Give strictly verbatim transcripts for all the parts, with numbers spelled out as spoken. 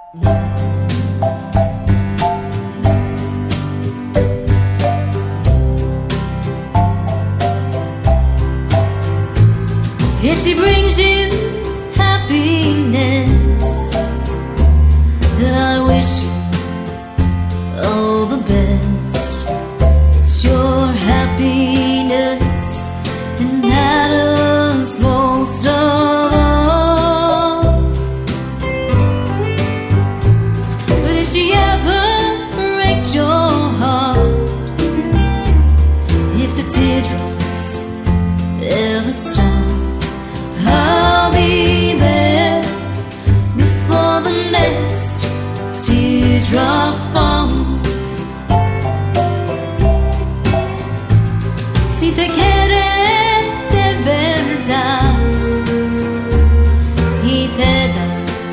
If she brings you happiness, then I wish you all the best. It's your happiness that matters most of all. But if she ever breaks your heart, if the teardrops ever stop, I'll be there before the next teardrop falls. Si te quiere de verdad y te da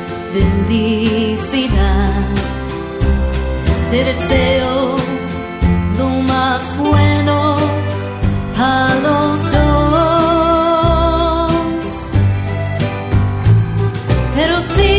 felicidad, te deseo lo más bueno para los dos. Pero si